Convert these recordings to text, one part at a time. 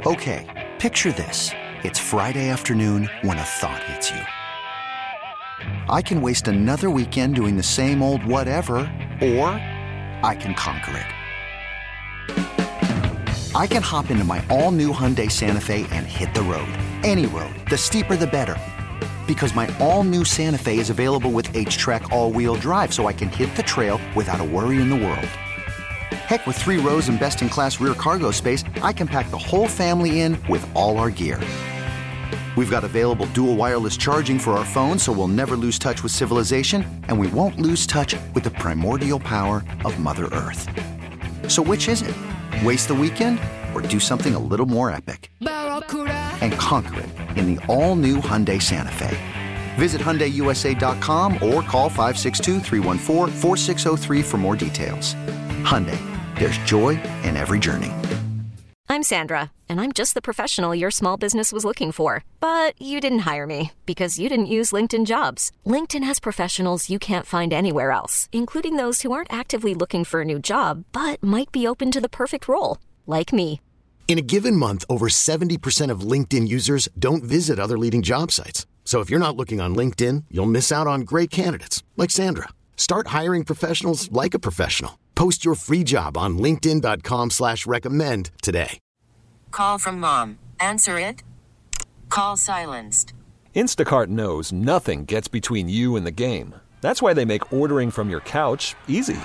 Okay, picture this. It's Friday afternoon when a thought hits you. I can waste another weekend doing the same old whatever, or I can conquer it. I can hop into my all-new Hyundai Santa Fe and hit the road. Any road. The steeper, the better. Because my all-new Santa Fe is available with H-Track all-wheel drive, so I can hit the trail without a worry in the world. Heck, with 3 rows and best-in-class rear cargo space, I can pack the whole family in with all our gear. We've got available dual wireless charging for our phones, so we'll never lose touch with civilization, and we won't lose touch with the primordial power of Mother Earth. So which is it? Waste the weekend or do something a little more epic? And conquer it in the all-new Hyundai Santa Fe. Visit HyundaiUSA.com or call 562-314-4603 for more details. Hyundai, there's joy in every journey. I'm Sandra, and I'm just the professional your small business was looking for. But you didn't hire me because you didn't use LinkedIn Jobs. LinkedIn has professionals you can't find anywhere else, including those who aren't actively looking for a new job, but might be open to the perfect role, like me. In a given month, over 70% of LinkedIn users don't visit other leading job sites. So if you're not looking on LinkedIn, you'll miss out on great candidates like Sandra. Start hiring professionals like a professional. Post your free job on linkedin.com/recommend today. Call from mom. Answer it. Call silenced. Instacart knows nothing gets between you and the game. That's why they make ordering from your couch easy.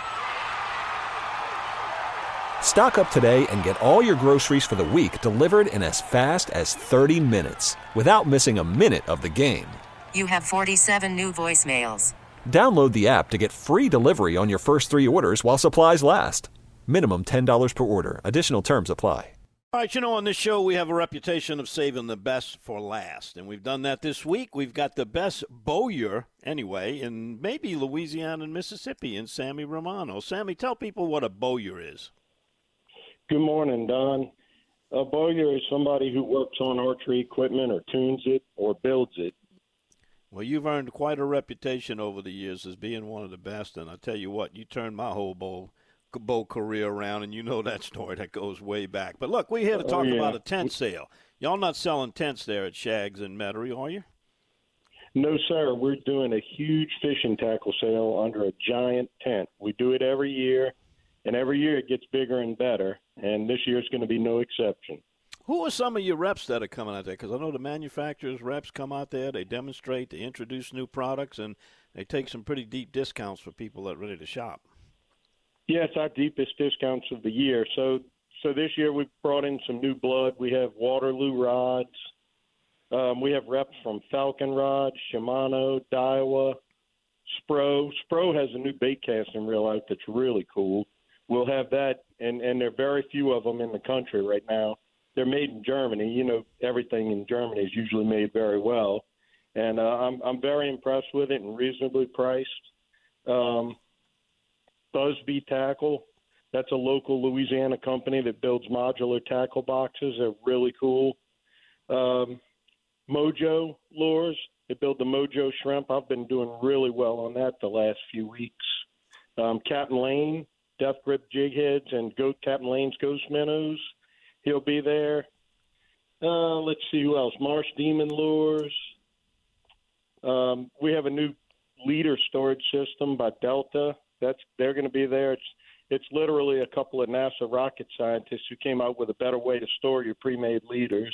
Stock up today and get all your groceries for the week delivered in as fast as 30 minutes without missing a minute of the game. You have 47 new voicemails. Download the app to get free delivery on your first 3 orders while supplies last. Minimum $10 per order. Additional terms apply. All right, on this show we have a reputation of saving the best for last, and we've done that this week. We've got the best bowyer, anyway, in maybe Louisiana and Mississippi, in Sammy Romano. Sammy, tell people what a bowyer is. Good morning, Don. A bowyer is somebody who works on archery equipment or tunes it or builds it. Well, you've earned quite a reputation over the years as being one of the best, and I tell you what, you turned my whole bow career around, and you know that story that goes way back. But look, we're here to talk about a tent sale. Y'all not selling tents there at Shags in Metairie, are you? No, sir. We're doing a huge fishing tackle sale under a giant tent. We do it every year, and every year it gets bigger and better, and this year's going to be no exception. Who are some of your reps that are coming out there? Because I know the manufacturers' reps come out there, they demonstrate, they introduce new products, and they take some pretty deep discounts for people that are ready to shop. Yeah, it's our deepest discounts of the year. So this year we've brought in some new blood. We have Waterloo rods. We have reps from Falcon Rod, Shimano, Daiwa, Spro. Spro has a new bait casting reel out that's really cool. We'll have that, and there are very few of them in the country right now. They're made in Germany. You know, everything in Germany is usually made very well. And I'm very impressed with it and reasonably priced. Busby Tackle, that's a local Louisiana company that builds modular tackle boxes. They're really cool. Mojo Lures, they build the Mojo Shrimp. I've been doing really well on that the last few weeks. Captain Lane, Death Grip Jig Heads, and Captain Lane's Ghost Minnows. He'll be there. Let's see who else. Marsh Demon Lures. We have a new leader storage system by Delta. They're going to be there. It's literally a couple of NASA rocket scientists who came out with a better way to store your pre-made leaders.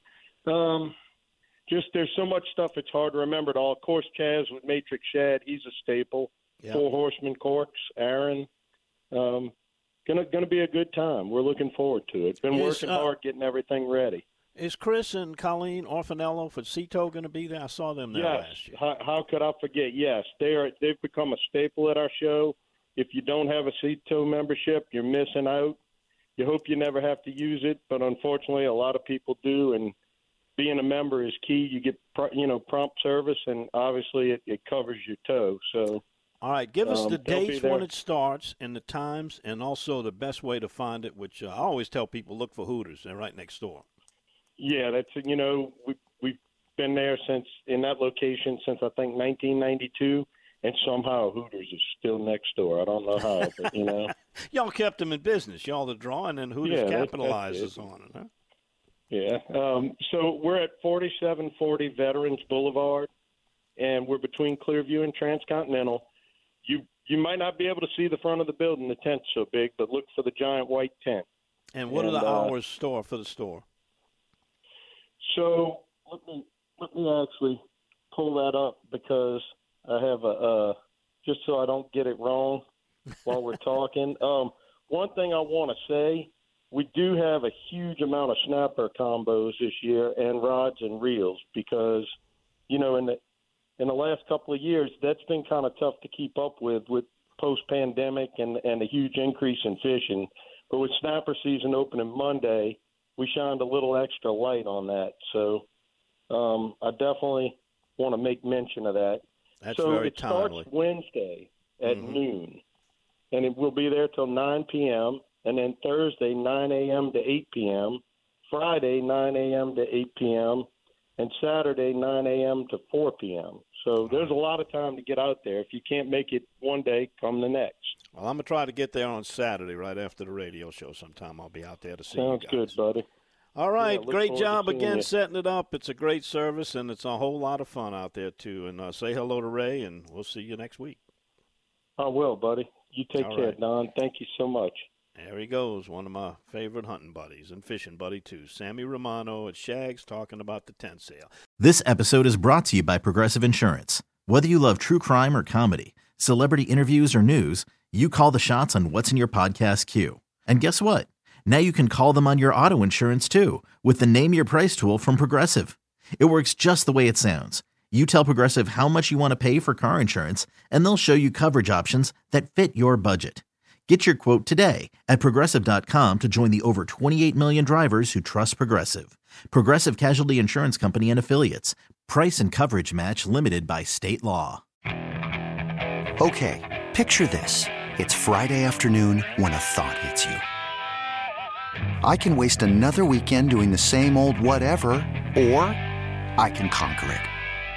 There's so much stuff it's hard to remember it all. Of course, Chaz with Matrix Shad, he's a staple. Yep. Four Horsemen Corks, Aaron. Gonna be a good time. We're looking forward to it. Been working hard getting everything ready. Is Chris and Colleen Orfanello for Cito going to be there? I saw them there last year. How could I forget? Yes, they've become a staple at our show. If you don't have a Cito membership, you're missing out. You hope you never have to use it, but unfortunately a lot of people do, and being a member is key. You get prompt service, and obviously it covers your toe. So. All right, give us the dates when it starts and the times, and also the best way to find it, which I always tell people, look for Hooters. They're right next door. Yeah, we've been there in that location since I think 1992, and somehow Hooters is still next door. I don't know how, but Y'all kept them in business. Y'all the draw, and then Hooters capitalizes on it, huh? Yeah. So we're at 4740 Veterans Boulevard, and we're between Clearview and Transcontinental. You might not be able to see the front of the building. The tent's so big, but look for the giant white tent. And what are the hours for the store? So let me actually pull that up because I have just so I don't get it wrong while we're talking. One thing I want to say, we do have a huge amount of snapper combos this year and rods and reels because, in the last couple of years, that's been kind of tough to keep up with post-pandemic and a huge increase in fishing. But with snapper season opening Monday, we shined a little extra light on that. So I definitely want to make mention of that. That's very timely. So it starts Wednesday at noon, and it will be there till 9 p.m., and then Thursday, 9 a.m. to 8 p.m., Friday, 9 a.m. to 8 p.m., and Saturday, 9 a.m. to 4 p.m. So there's a lot of time to get out there. If you can't make it one day, come the next. Well, I'm going to try to get there on Saturday right after the radio show sometime. I'll be out there to see you guys. Sounds good, buddy. All right, Yeah, great job again you. setting it up. It's a great service, and it's a whole lot of fun out there, too. And say hello to Ray, and we'll see you next week. I will, buddy. You take All care, right. Don. Thank you so much. There he goes, one of my favorite hunting buddies and fishing buddy, too. Sammy Romano at Shags talking about the tent sale. This episode is brought to you by Progressive Insurance. Whether you love true crime or comedy, celebrity interviews or news, you call the shots on what's in your podcast queue. And guess what? Now you can call them on your auto insurance, too, with the Name Your Price tool from Progressive. It works just the way it sounds. You tell Progressive how much you want to pay for car insurance, and they'll show you coverage options that fit your budget. Get your quote today at Progressive.com to join the over 28 million drivers who trust Progressive. Progressive Casualty Insurance Company and Affiliates. Price and coverage match limited by state law. Okay, picture this. It's Friday afternoon when a thought hits you. I can waste another weekend doing the same old whatever, or I can conquer it.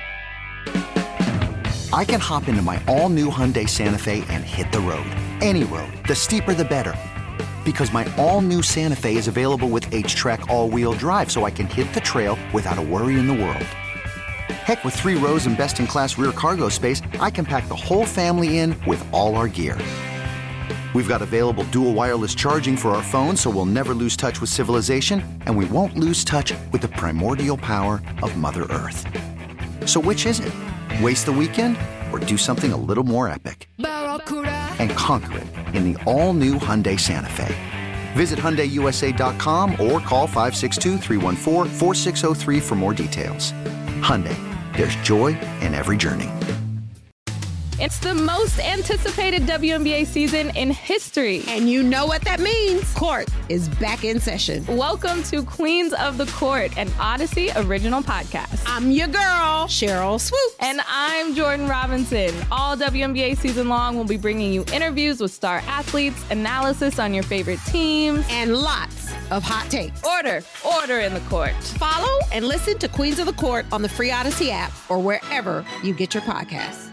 I can hop into my all-new Hyundai Santa Fe and hit the road. Any road. The steeper, the better. Because my all-new Santa Fe is available with H-Track all-wheel drive, so I can hit the trail without a worry in the world. Heck, with 3 rows and best-in-class rear cargo space, I can pack the whole family in with all our gear. We've got available dual wireless charging for our phones, so we'll never lose touch with civilization, and we won't lose touch with the primordial power of Mother Earth. So which is it? Waste the weekend or do something a little more epic? And conquer it in the all-new Hyundai Santa Fe. Visit HyundaiUSA.com or call 562-314-4603 for more details. Hyundai, there's joy in every journey. It's the most anticipated WNBA season in history. And you know what that means. Court is back in session. Welcome to Queens of the Court, an Odyssey original podcast. I'm your girl, Cheryl Swoops. And I'm Jordan Robinson. All WNBA season long, we'll be bringing you interviews with star athletes, analysis on your favorite teams, and lots of hot takes. Order in the court. Follow and listen to Queens of the Court on the free Odyssey app or wherever you get your podcasts.